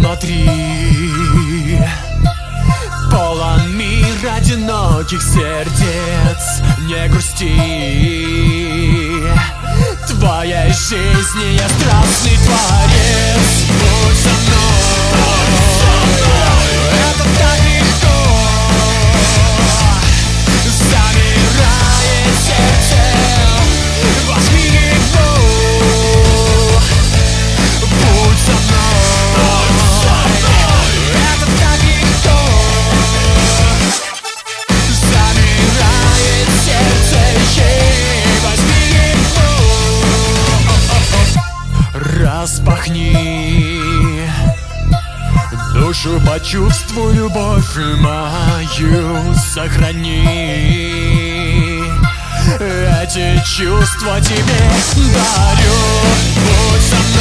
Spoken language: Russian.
внутри полон мир одиноких сердец. Не грусти, твоей жизни я страстный творец. Будь со мной, это так легко. Замирает сердце, возьми его. Будь со мной, это так легко. Замирает сердце, возьми его. Распахни душу, почувствуй любовь мою, сохрани. Эти чувства тебе дарю. Будь со мной.